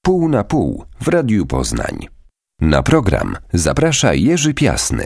Pół na pół w Radiu Poznań. Na program zaprasza Jerzy Piasny.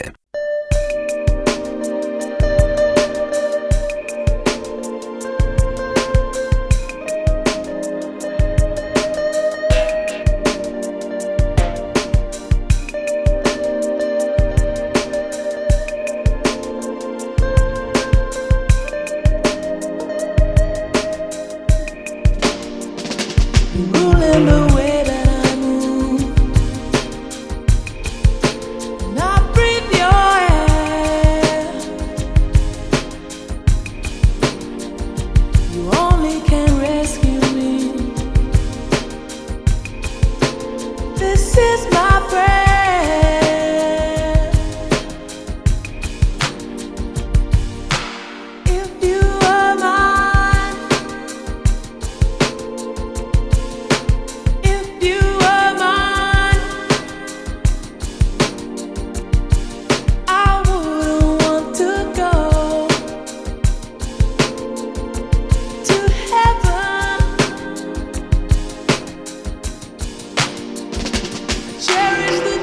Cherish the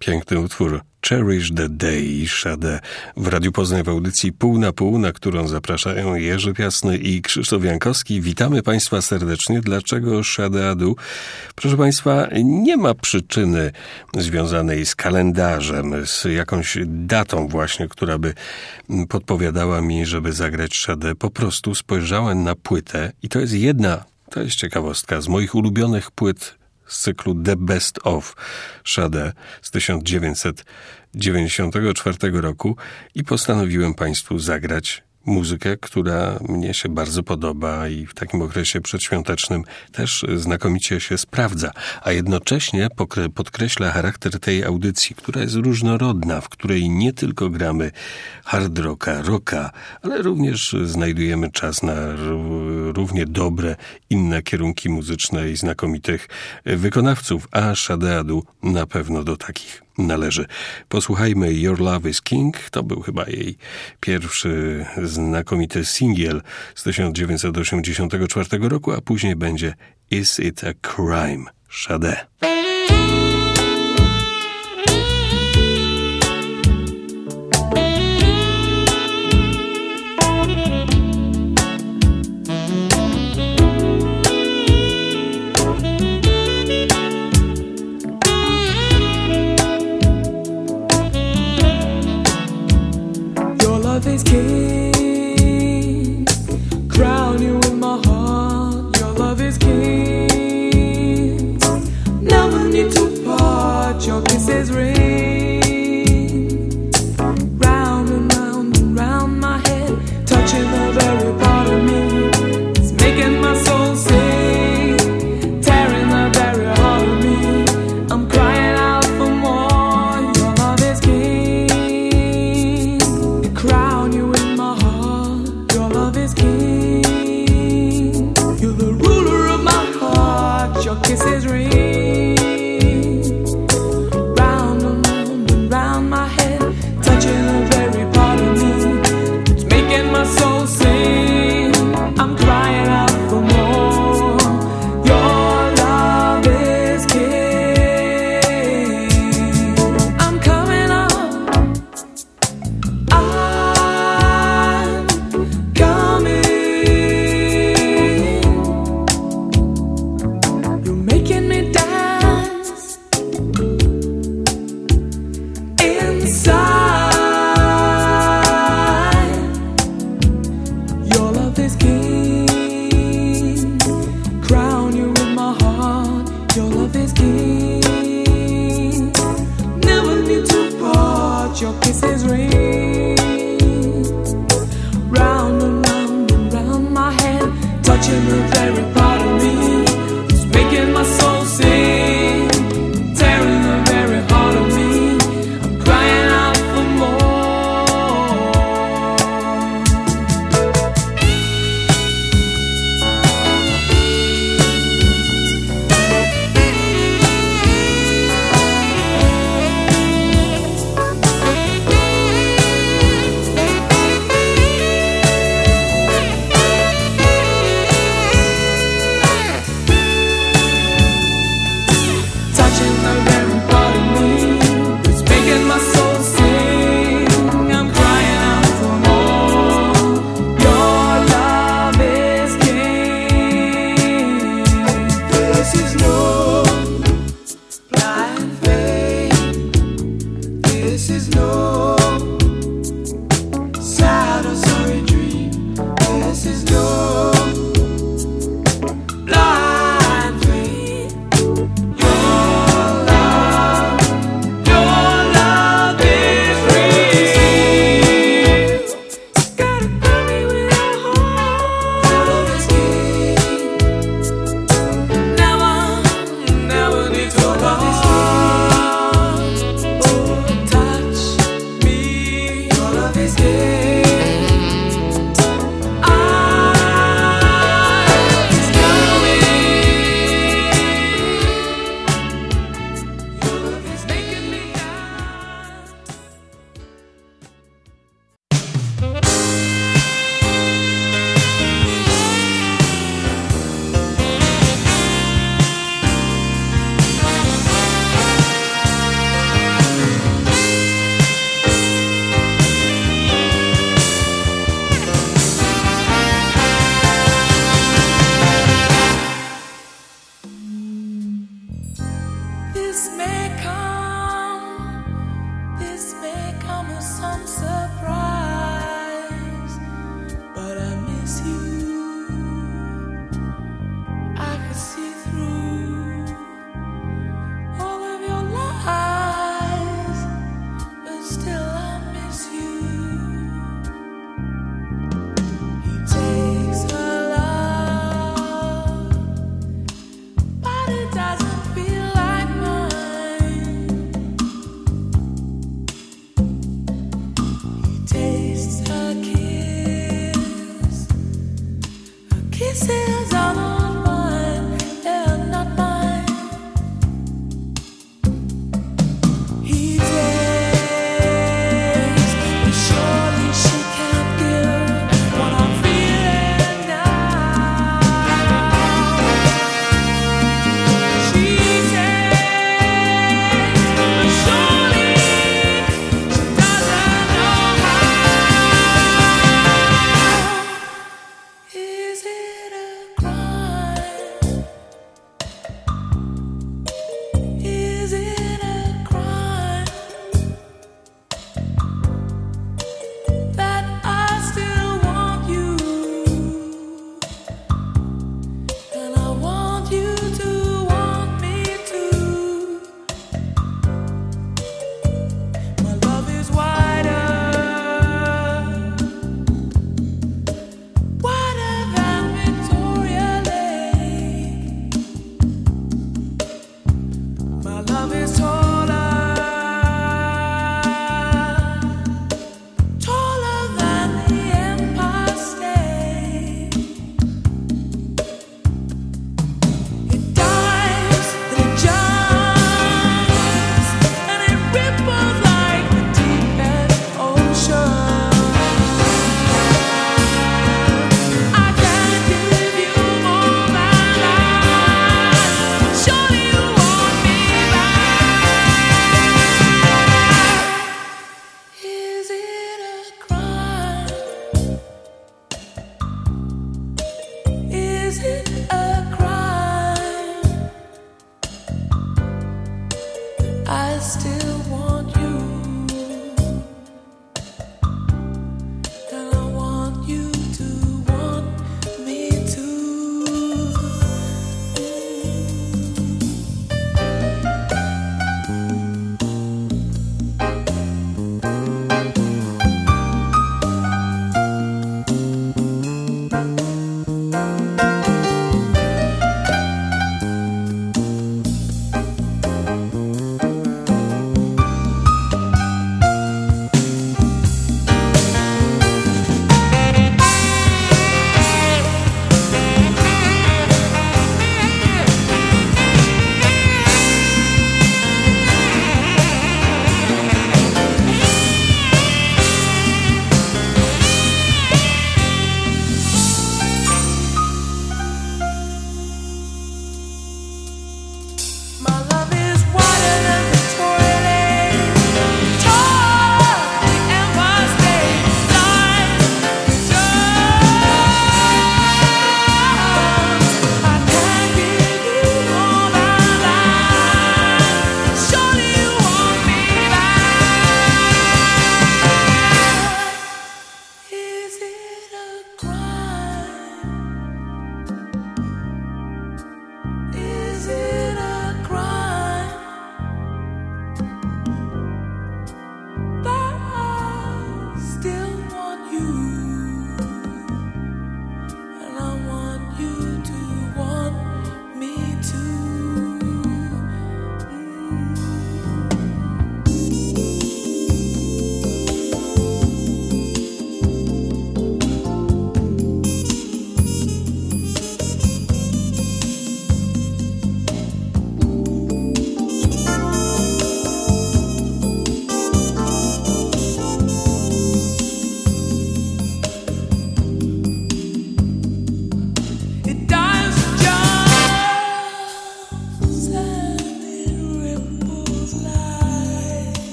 Piękny utwór Cherish the Day, Sade w Radiu Poznań w audycji Pół na Pół, na którą zapraszają Jerzy Piasny i Krzysztof Jankowski. Witamy Państwa serdecznie. Dlaczego Sade'Adu? Proszę Państwa, nie ma przyczyny związanej z kalendarzem, z jakąś datą właśnie, która by podpowiadała mi, żeby zagrać Sade. Po prostu spojrzałem na płytę i to jest ciekawostka, z moich ulubionych płyt z cyklu The Best of Sade z 1994 roku i postanowiłem Państwu zagrać muzykę, która mnie się bardzo podoba i w takim okresie przedświątecznym też znakomicie się sprawdza, a jednocześnie podkreśla charakter tej audycji, która jest różnorodna, w której nie tylko gramy hard rocka, ale również znajdujemy czas na równie dobre inne kierunki muzyczne i znakomitych wykonawców, a Sade'Adu na pewno do takich należy. Posłuchajmy Your Love is King. To był chyba jej pierwszy znakomity singiel z 1984 roku, a później będzie Is It a Crime? Sade. Is king, crown you in my heart. Your love is king. Never need to part. Your kisses ring round and round and round my head, touching the very part of me. It's making my soul sing, tearing the very heart of me. I'm crying out for more. Your love is king. Crown you in my heart. Your love is king. You're the ruler of my heart. Your kisses ring round and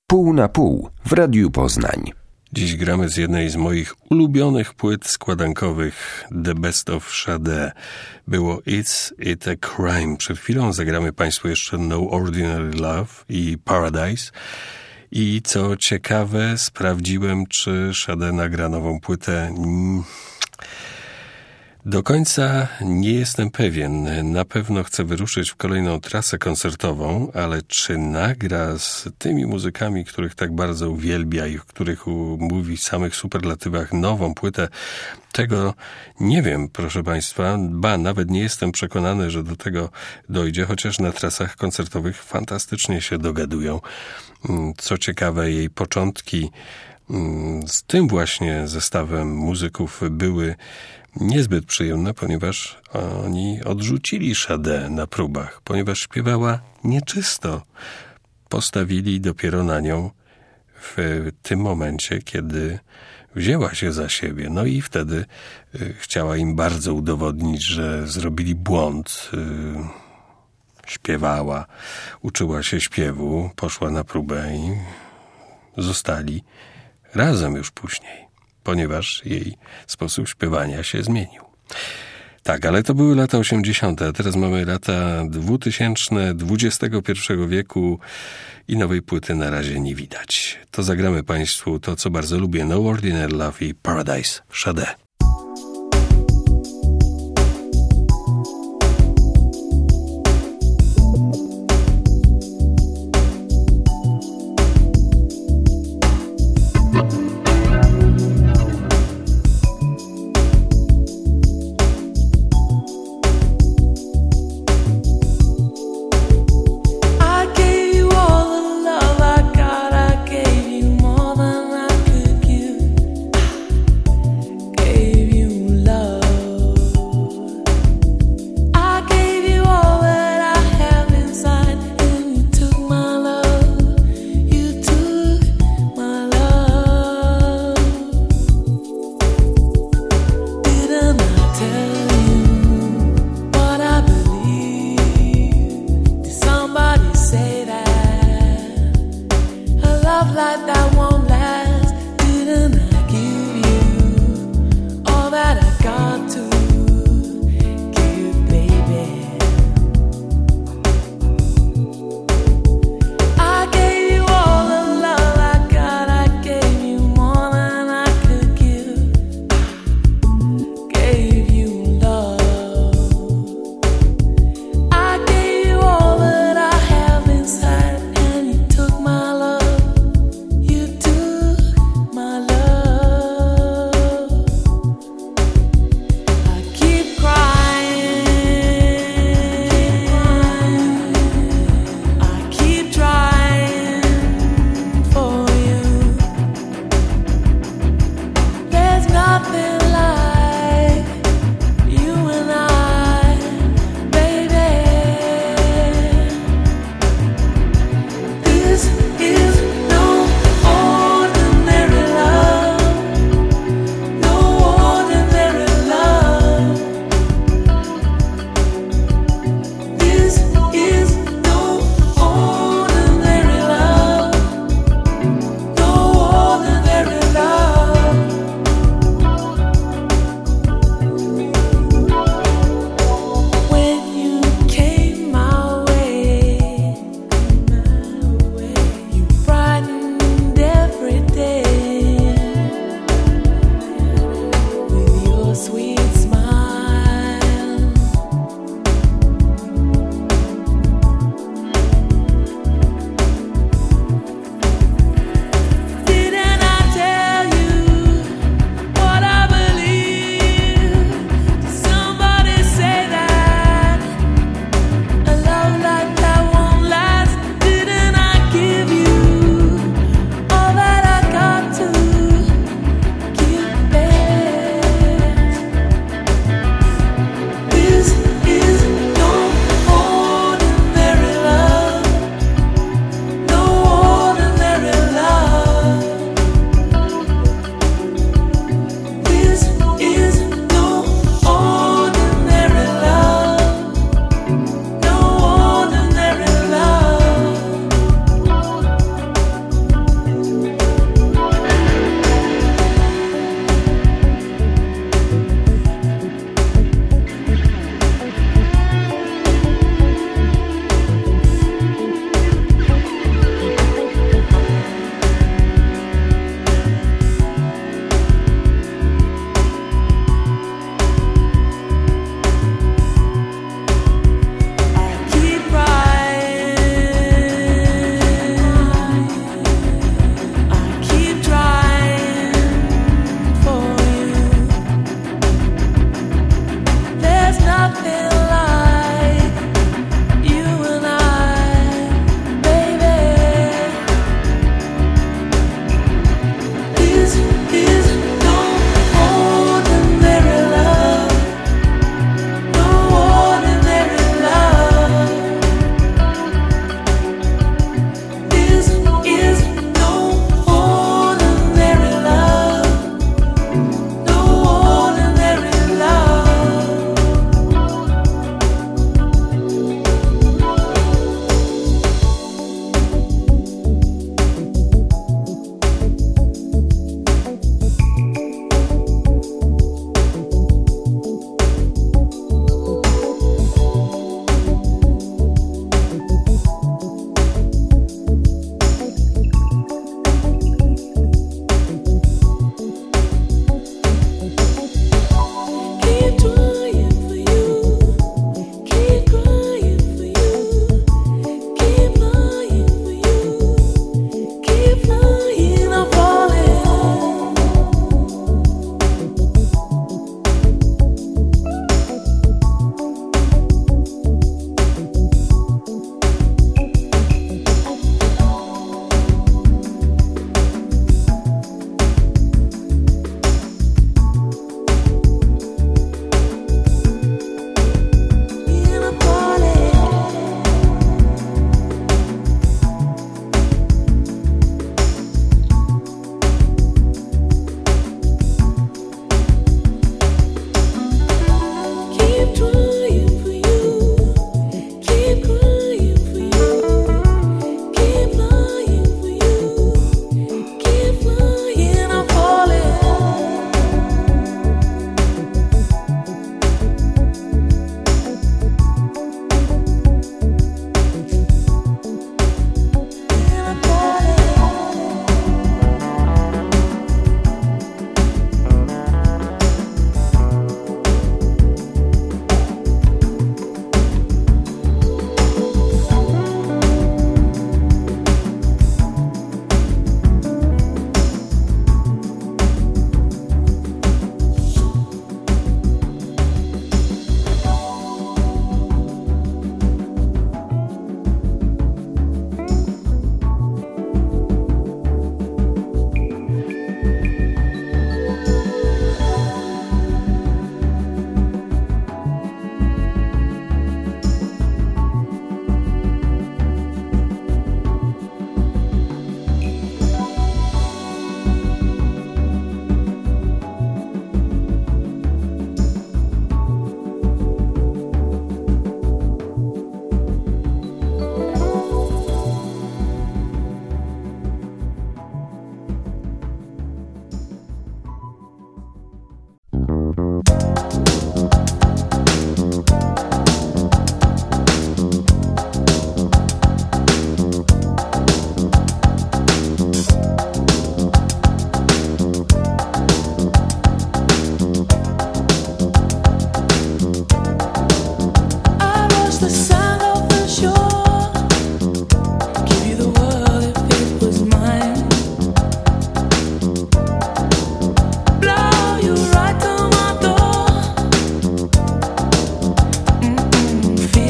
Pół na pół w Radiu Poznań. Dziś gramy z jednej z moich ulubionych płyt składankowych The Best of Sade. Było It's It a Crime. Przed chwilą zagramy Państwu jeszcze No Ordinary Love i Paradise. I co ciekawe, sprawdziłem, czy Sade nagra nową płytę. Do końca nie jestem pewien. Na pewno chcę wyruszyć w kolejną trasę koncertową, ale czy nagra z tymi muzykami, których tak bardzo uwielbia i o których mówi w samych superlatywach nową płytę, tego nie wiem, proszę Państwa. Nawet nie jestem przekonany, że do tego dojdzie, chociaż na trasach koncertowych fantastycznie się dogadują. Co ciekawe, jej początki z tym właśnie zestawem muzyków były niezbyt przyjemne, ponieważ oni odrzucili Sade na próbach, ponieważ śpiewała nieczysto. Postawili dopiero na nią w tym momencie, kiedy wzięła się za siebie. No i wtedy chciała im bardzo udowodnić, że zrobili błąd. Śpiewała, uczyła się śpiewu, poszła na próbę i zostali razem już później, ponieważ jej sposób śpiewania się zmienił. Tak, ale to były lata 80., a teraz mamy lata 2000, XXI wieku i nowej płyty na razie nie widać. To zagramy Państwu to, co bardzo lubię, No Ordinary Love i Paradise, Sade. Gave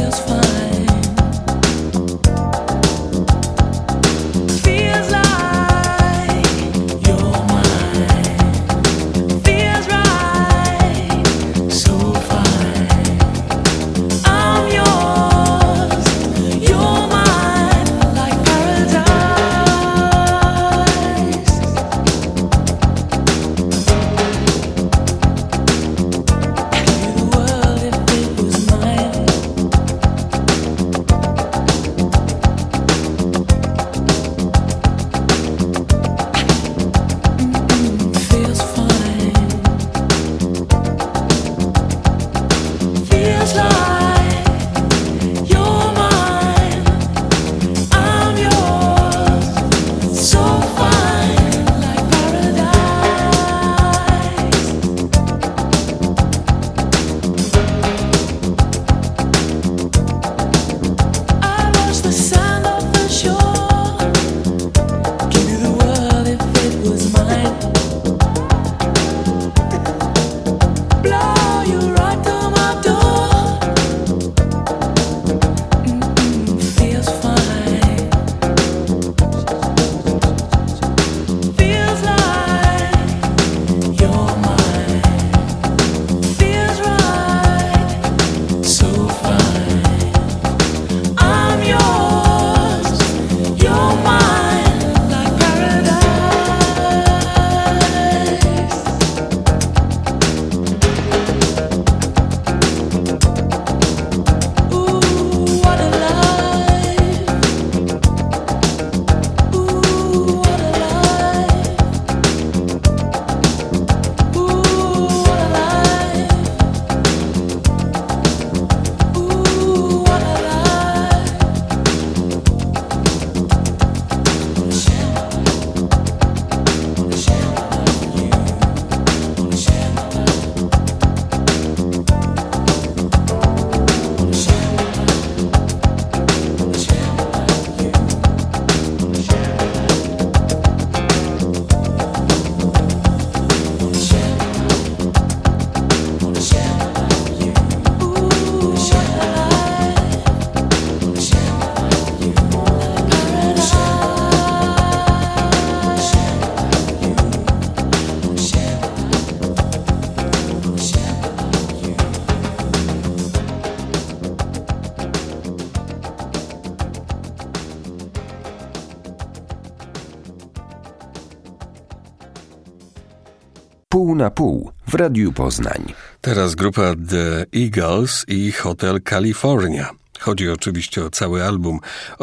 Pół na pół w Radiu Poznań. Teraz grupa The Eagles i Hotel California. Chodzi oczywiście o cały album.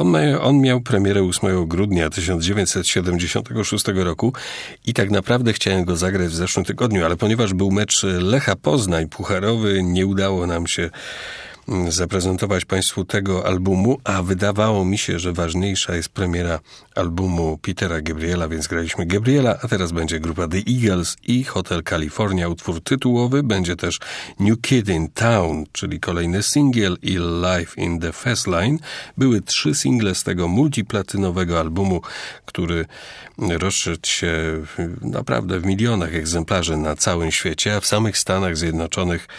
On miał premierę 8 grudnia 1976 roku i tak naprawdę chciałem go zagrać w zeszłym tygodniu, ale ponieważ był mecz Lecha Poznań pucharowy, nie udało nam się zaprezentować Państwu tego albumu, a wydawało mi się, że ważniejsza jest premiera albumu Petera Gabriela, więc graliśmy Gabriela, a teraz będzie grupa The Eagles i Hotel California, utwór tytułowy, będzie też New Kid in Town, czyli kolejny singiel i Live in the Fast Lane. Były 3 single z tego multiplatynowego albumu, który rozszedł się naprawdę w milionach egzemplarzy na całym świecie, a w samych Stanach Zjednoczonych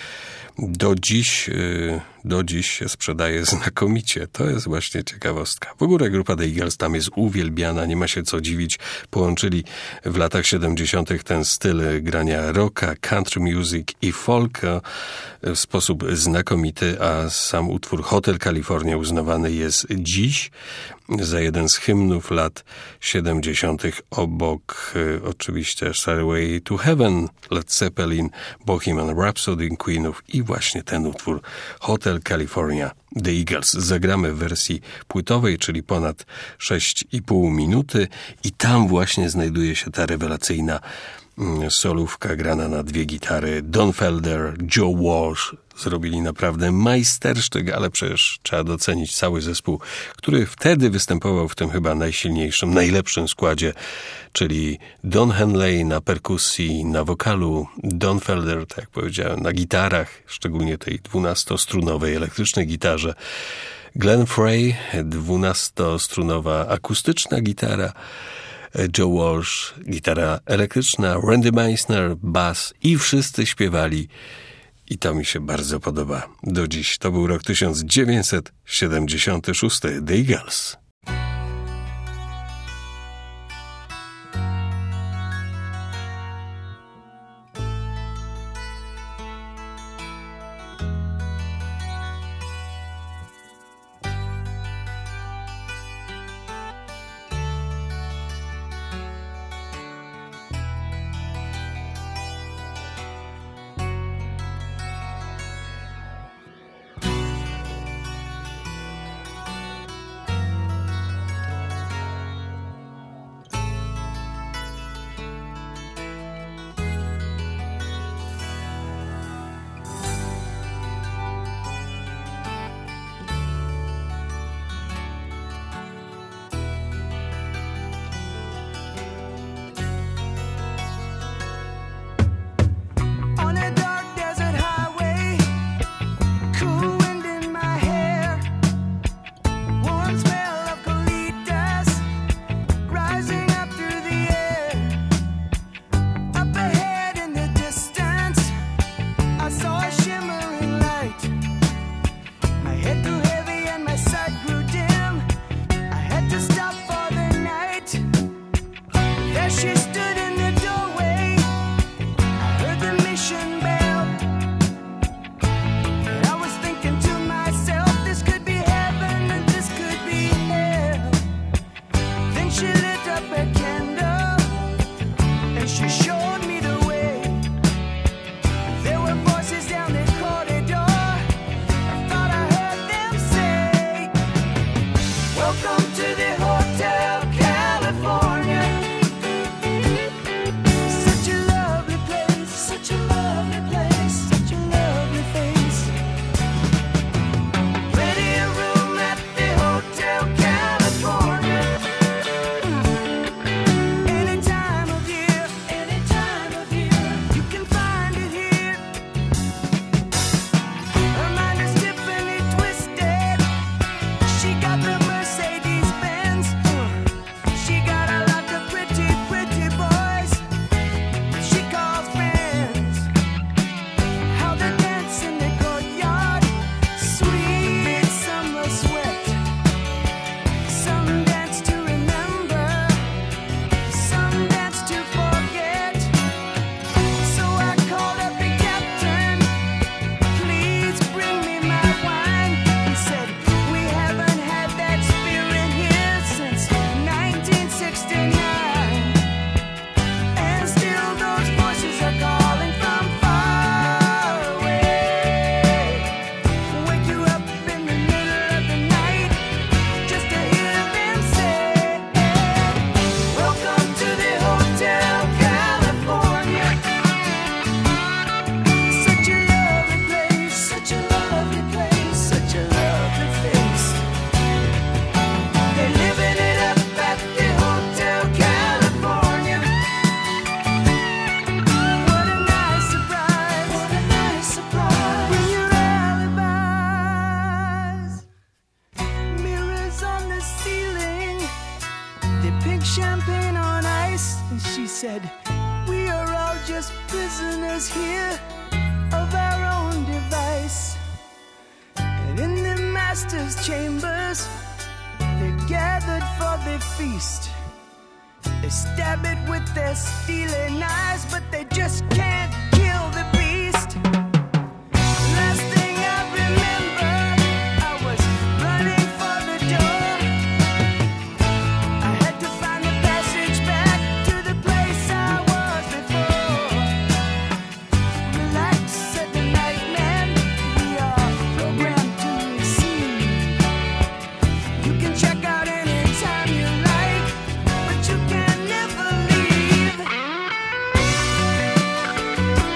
do dziś się sprzedaje znakomicie. To jest właśnie ciekawostka. W ogóle grupa The Eagles tam jest uwielbiana, nie ma się co dziwić. Połączyli w latach 70. ten styl grania rocka, country music i folka w sposób znakomity, a sam utwór Hotel California uznawany jest dziś za jeden z hymnów lat 70. obok oczywiście Stairway to Heaven, Led Zeppelin, Bohemian Rhapsody, Queenów i właśnie ten utwór Hotel California, The Eagles. Zagramy w wersji płytowej, czyli ponad 6,5 minuty i tam właśnie znajduje się ta rewelacyjna solówka grana na 2 gitary. Don Felder, Joe Walsh zrobili naprawdę majstersztyk, ale przecież trzeba docenić cały zespół, który wtedy występował w tym chyba najsilniejszym, najlepszym składzie, czyli Don Henley na perkusji, na wokalu, Don Felder, tak jak powiedziałem, na gitarach, szczególnie tej 12-strunowej elektrycznej gitarze, Glenn Frey, 12-strunowa akustyczna gitara, Joe Walsh, gitara elektryczna, Randy Meisner, bas i wszyscy śpiewali I to mi się bardzo podoba do dziś. To był rok 1976, The Eagles. said, we are all just prisoners here of our own device. And in the master's chambers, they're gathered for the feast. They stab it with their steely knives, but they just can't kill the beast. Last thing I remember, I was running for the door. I had to find the passage back to the place I was before. Relax, said the night man, we are programmed to receive. You can check out anytime you like, but you can never leave.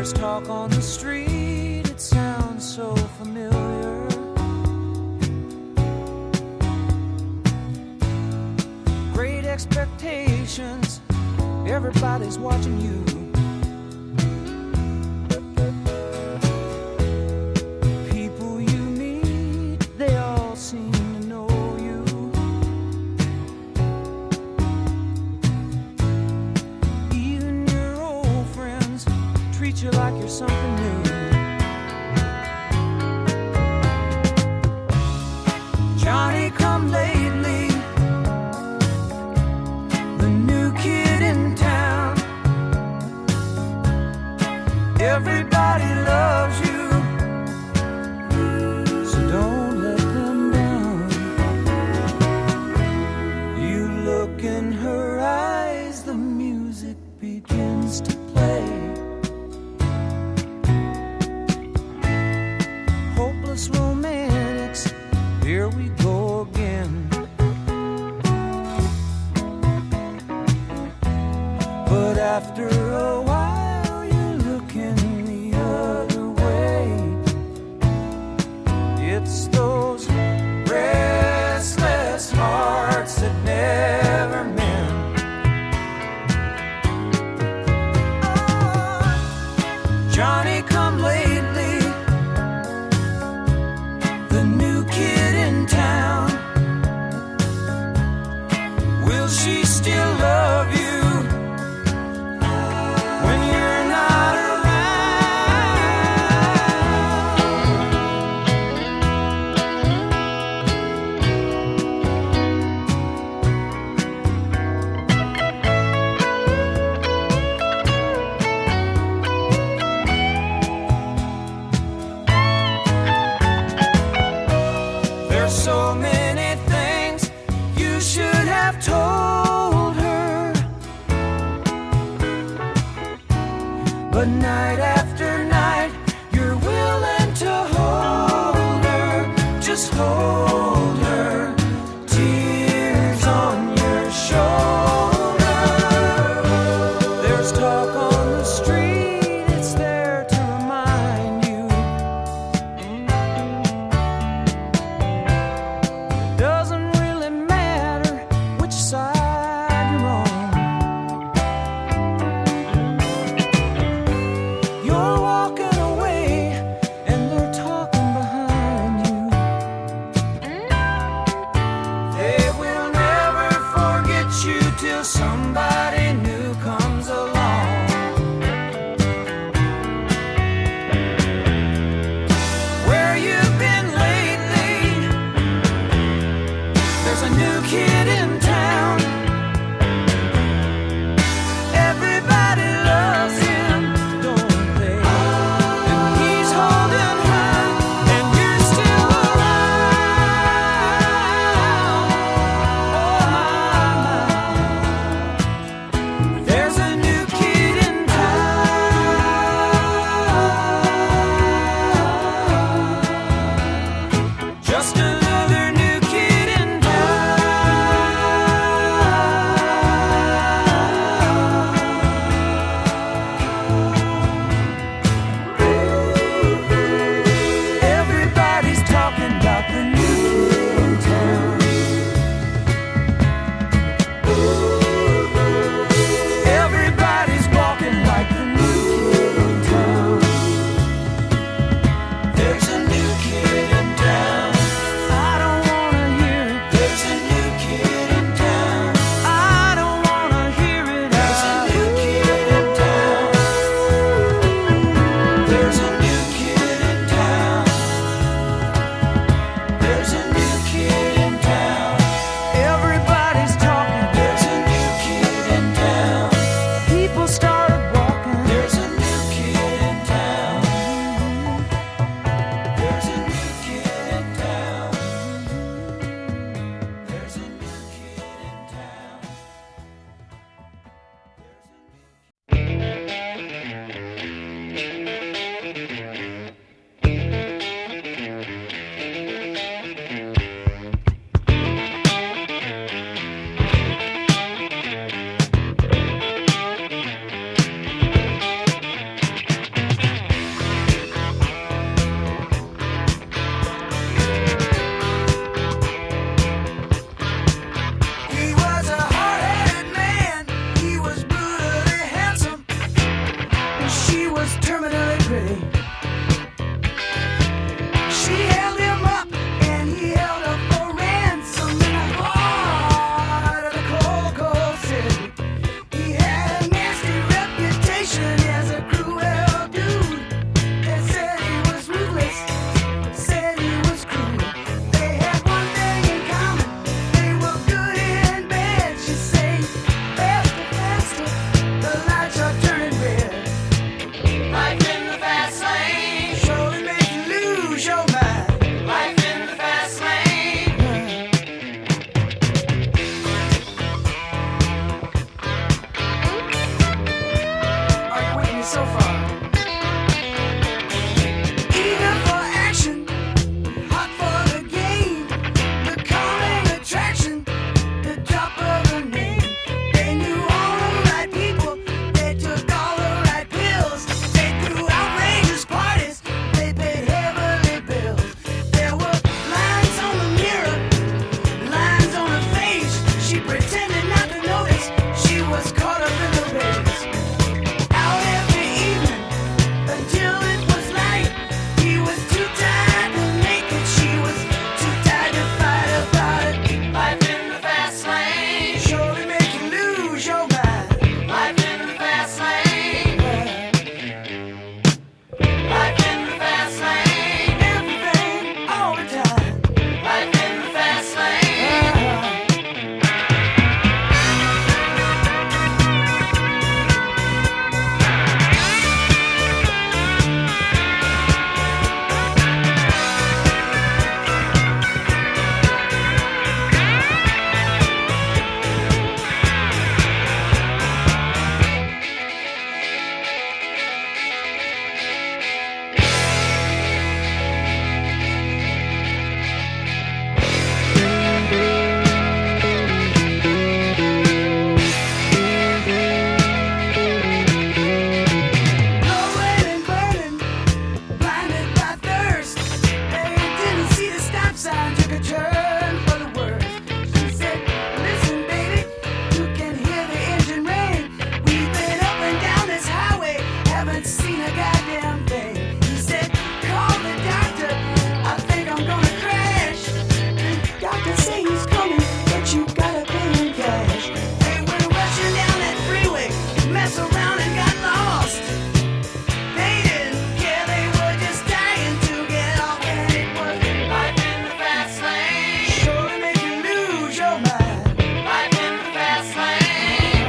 There's talk on the street, it sounds so familiar. Great expectations, everybody's watching you. People you meet, they all seem to know you. Even your old friends treat you like you're something new. Johnny come lately, the new kid in town. Everybody loves you, so don't let them down. You look in her eyes, the music begins to play. Hopeless romantics, here we go again. But after a while, you're looking the other way. It's those restless hearts that never mend. Johnny come lately, the new kid in town. Will she still love you when you're not There's so many things you should have told her, but night after night you're willing to hold her, just hold her, tears on your shoulder. There's talk on the street, it's there to remind you. Doesn't really matter which side you're on. You're walking away and they're talking behind you. They will never forget you till somebody new comes along. so far. Eager for action, hot for the game, the calming attraction, the drop of a name. They knew all the right people, they took all the right pills, they threw outrageous parties, they paid heavily bills. There were lines on the mirror, lines on her face. She pretended not to notice, she was caught up in the race. Out every evening until it was light. He was too tired to make it, she was too tired to fight about it. Life in the fast lane surely make you lose your mind. Life in the fast lane. Life in the fast lane. Everything all the time. Life in the fast lane. Blowing and burning, blinded by thirst. They didn't see the stop sign, took a turn for the worse. She said, listen, baby, you can hear the engine rain. We've been up and down this highway, haven't seen a goddamn thing. He said, call the doctor, I think I'm gonna crash. The doctor say he's coming, but you gotta pay him cash. They went rushing down that freeway, mess around and got lost. They didn't care, they were just dying to get off, and it was life in the fast lane. Sure to make you lose your mind. Life in the fast lane.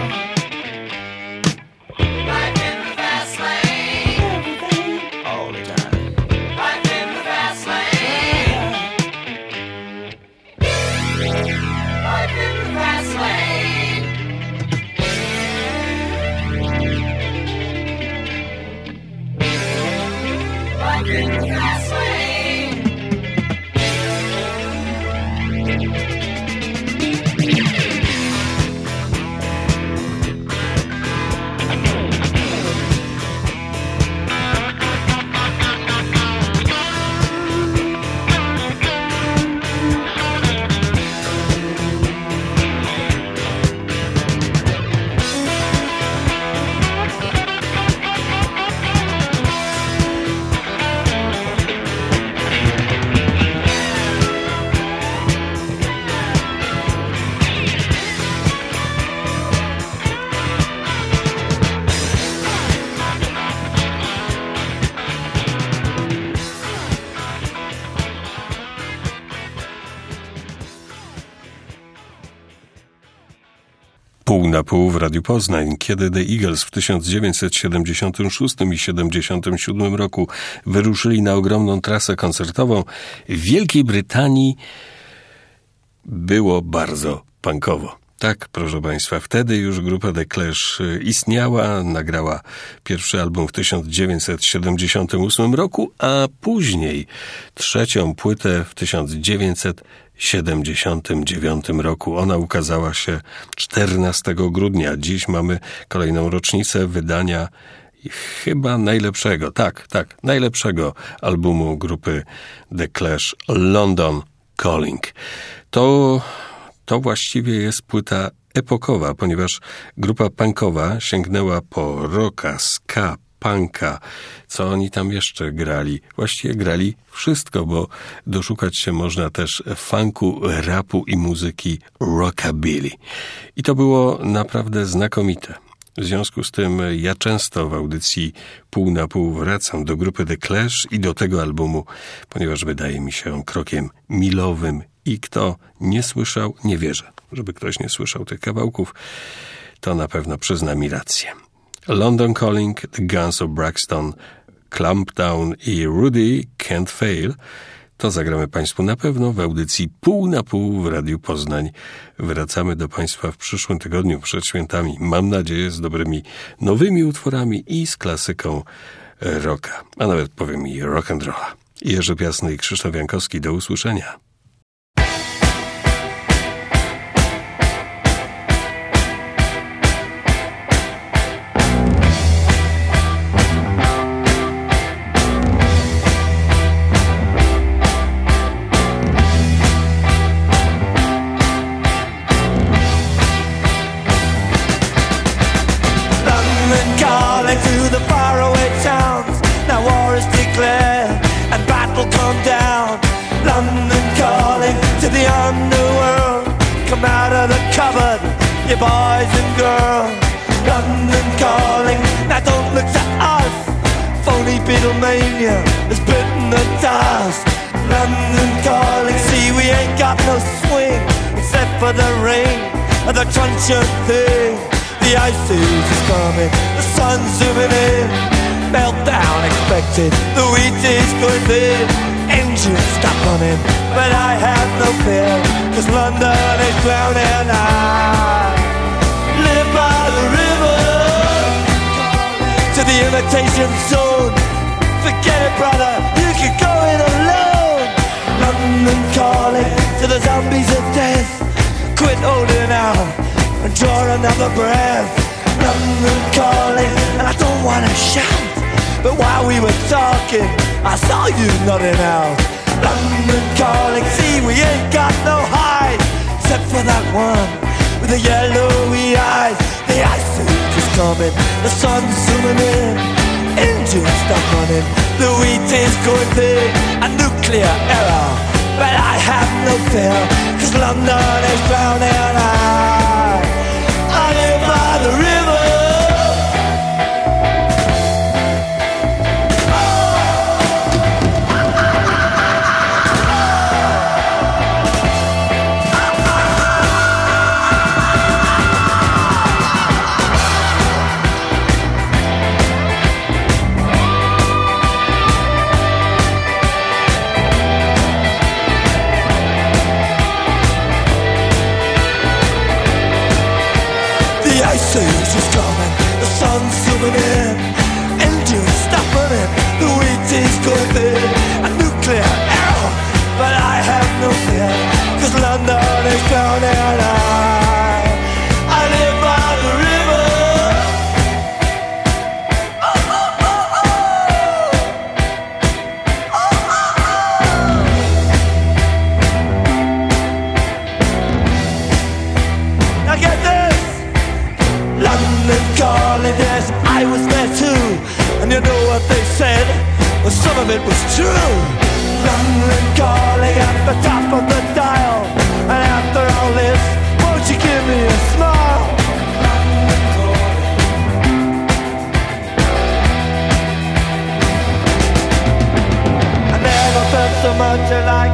Life in the fast lane. Everything all the time. Life in the fast lane. Life in the fast lane. Life in the fast lane. Pół na pół w Radiu Poznań, kiedy The Eagles w 1976 i 77 roku wyruszyli na ogromną trasę koncertową, w Wielkiej Brytanii było bardzo punkowo. Tak, proszę Państwa, wtedy już grupa The Clash istniała, nagrała pierwszy album w 1978 roku, a później trzecią płytę w 1979 roku. Ona ukazała się 14 grudnia. Dziś mamy kolejną rocznicę wydania chyba najlepszego, najlepszego albumu grupy The Clash, London Calling. To właściwie jest płyta epokowa, ponieważ grupa punkowa sięgnęła po rocka, ska, punka. Co oni tam jeszcze grali? Właściwie grali wszystko, bo doszukać się można też funku, rapu i muzyki rockabilly. I to było naprawdę znakomite. W związku z tym ja często w audycji Pół na pół wracam do grupy The Clash i do tego albumu, ponieważ wydaje mi się on krokiem milowym i kto nie słyszał, nie wierzę, żeby ktoś nie słyszał tych kawałków, to na pewno przyzna mi rację. London Calling, The Guns of Braxton, Clampdown i Rudy Can't Fail to zagramy Państwu na pewno w audycji Pół na Pół w Radiu Poznań. Wracamy do Państwa w przyszłym tygodniu przed świętami. Mam nadzieję z dobrymi nowymi utworami i z klasyką rocka, a nawet powiem i rock and rolla. Jerzy Piasny i Krzysztof Jankowski, do usłyszenia. You boys and girls, London calling, now don't look to us. Phony Beatlemania has bitten the dust. London calling, see we ain't got no swing except for the rain and the truncheon thing. The ice age is coming, the sun's zooming in. Meltdown expected, the wheat is going thin. Engines stop running, but I have no fear, 'cause London is drowning. I live by the river, to the imitation zone. Forget it, brother, you can go it alone. London calling to the zombies of death. Quit holding out and draw another breath. London calling, and I don't wanna shout, but while we were talking, I saw you nodding out. London calling, see we ain't got no hide, except for that one with the yellowy eyes. The ice age is coming, the sun's zooming in. Engines stop running, the wheat is going big. A nuclear error, but I have no fear, 'cause London is drowning. I live by the river. The ice is coming, the sun's zooming in. Engines stop running, the wheat is going big. A nuclear error, but I have no fear, 'cause London is drowning. I live by the river. Oh, oh, oh, oh. Oh, oh, oh. Now get this. London calling, yes, I was there too. And you know what they said? Well, some of it was true. London calling at the top of the dial. And after all this, won't you give me a smile? London calling. I never felt so much alike.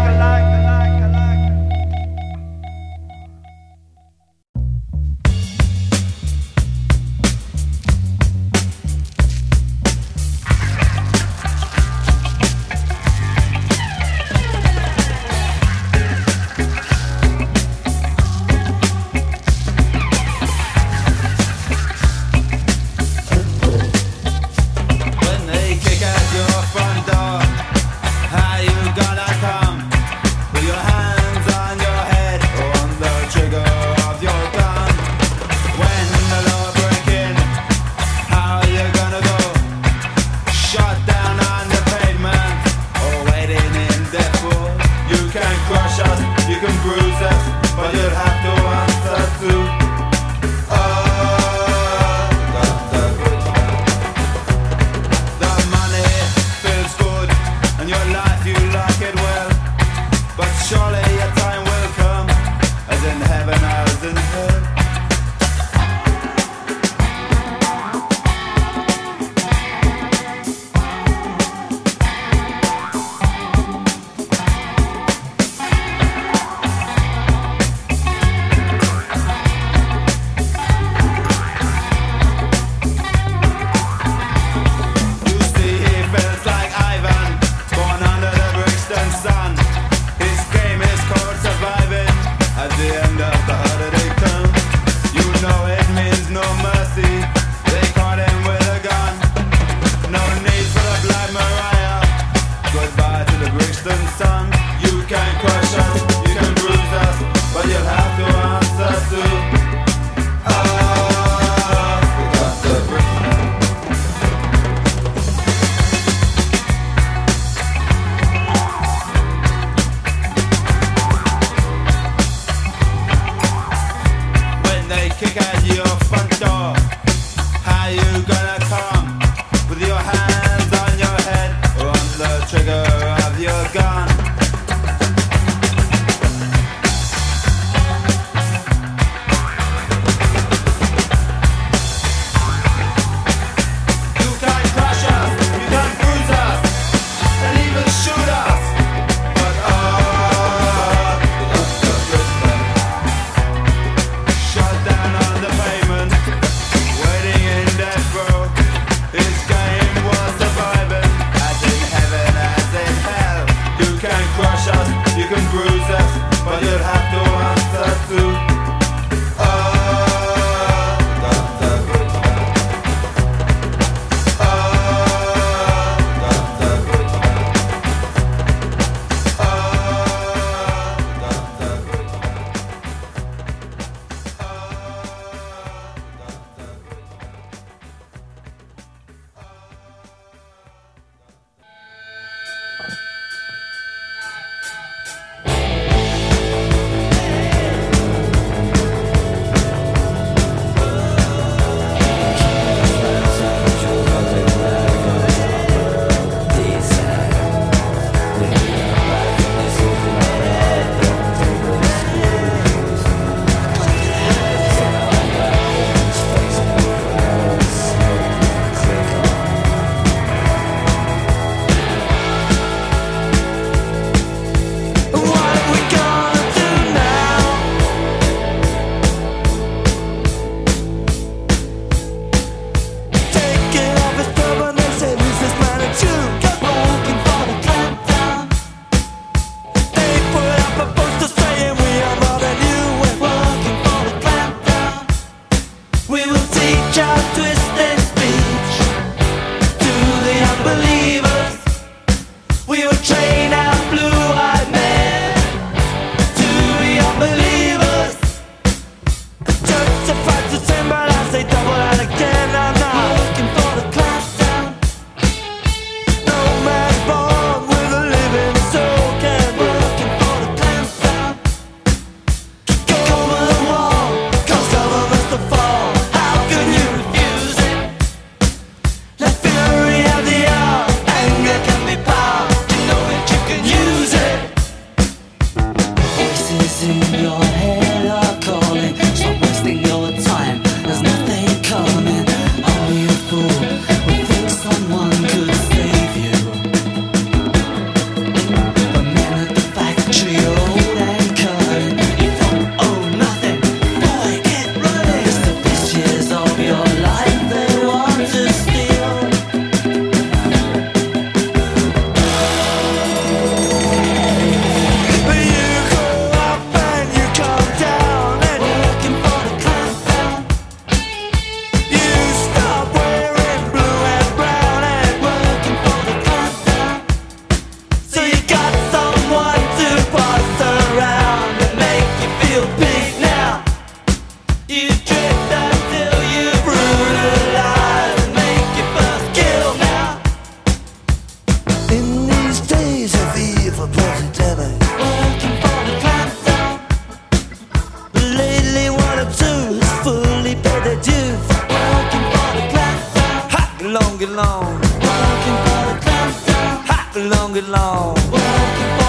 alone. Working for the doctor. Hop along along. Working for